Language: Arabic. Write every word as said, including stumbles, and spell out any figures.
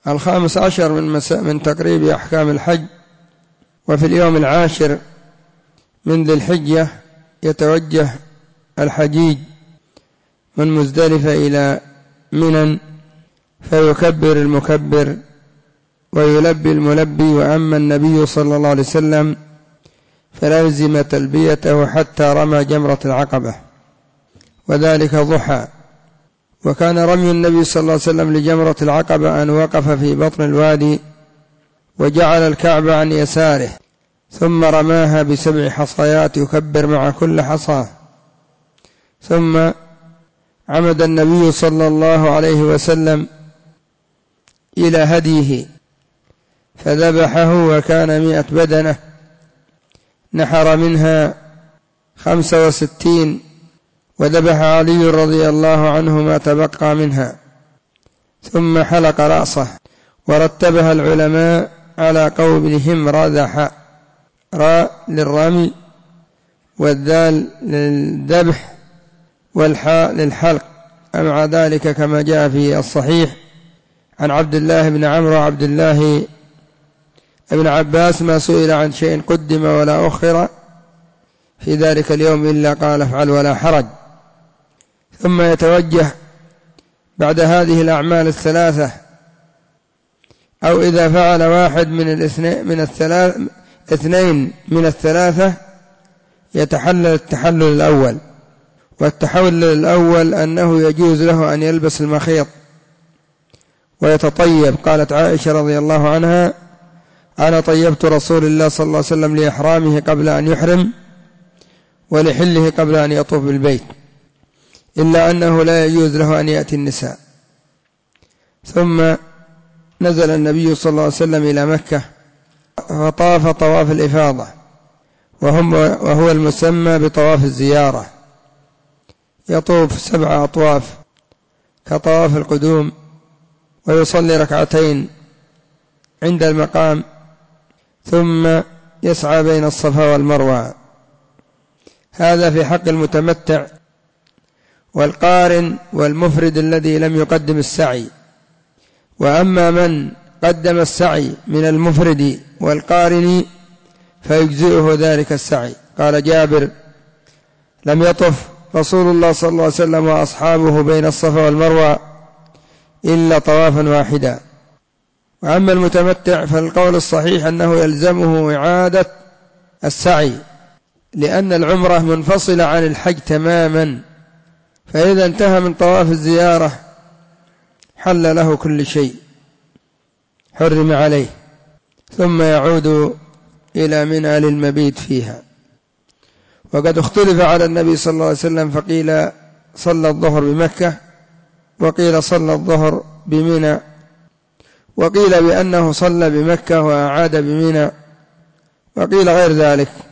الخامس عشر من, من تقريب أحكام الحج. وفي اليوم العاشر من ذي الحجة يتوجه الحجيج من مزدلفة إلى منى، فيكبر المكبر ويلبي الملبي، وأما النبي صلى الله عليه وسلم فلازم تلبيته حتى رمى جمرة العقبة، وذلك ضحى. وكان رمي النبي صلى الله عليه وسلم لجمرة العقبة أن وقف في بطن الوادي وجعل الكعبة عن يساره، ثم رماها بسبع حصيات يكبر مع كل حصاة، ثم عمد النبي صلى الله عليه وسلم إلى هديه فذبحه، وكان مئة بدنة، نحر منها خمسة وستين، وذبح علي رضي الله عنه ما تبقى منها، ثم حلق رأسه. ورتبها العلماء على قولهم رذح، راء للرمي والذال للذبح والحاء للحلق، أمع ذلك كما جاء في الصحيح عن عبد الله بن عمرو وعبد الله ابن عباس ما سئل عن شيء قدم ولا أخر في ذلك اليوم إلا قال افعل ولا حرج. ثم يتوجه بعد هذه الأعمال الثلاثة، أو إذا فعل واحد من الاثنين من الثلاث اثنين من الثلاثة يتحلل التحلل الأول. والتحلل الأول أنه يجوز له أن يلبس المخيط ويتطيب. قالت عائشة رضي الله عنها: أنا طيبت رسول الله صلى الله عليه وسلم لإحرامه قبل أن يحرم ولحله قبل أن يطوف بالبيت، إلا أنه لا يجوز له أن يأتي النساء. ثم نزل النبي صلى الله عليه وسلم إلى مكة فطاف طواف الإفاضة، وهو المسمى بطواف الزيارة، يطوف سبع أطواف كطواف القدوم، ويصلي ركعتين عند المقام، ثم يسعى بين الصفا والمروة. هذا في حق المتمتع والقارن والمفرد الذي لم يقدم السعي. وأما من قدم السعي من المفرد والقارن فيجزئه ذلك السعي. قال جابر: لم يطف رسول الله صلى الله عليه وسلم وأصحابه بين الصفا والمروة إلا طوافا واحدا. وأما المتمتع فالقول الصحيح أنه يلزمه إعادة السعي، لأن العمرة منفصلة عن الحج تماما، فإذا انتهى من طواف الزيارة حل له كل شيء حرم عليه، ثم يعود إلى منى للمبيت فيها. وقد اختلف على النبي صلى الله عليه وسلم، فقيل صلى الظهر بمكة، وقيل صلى الظهر بمنى، وقيل بأنه صلى بمكة وأعاد بمنى، وقيل غير ذلك.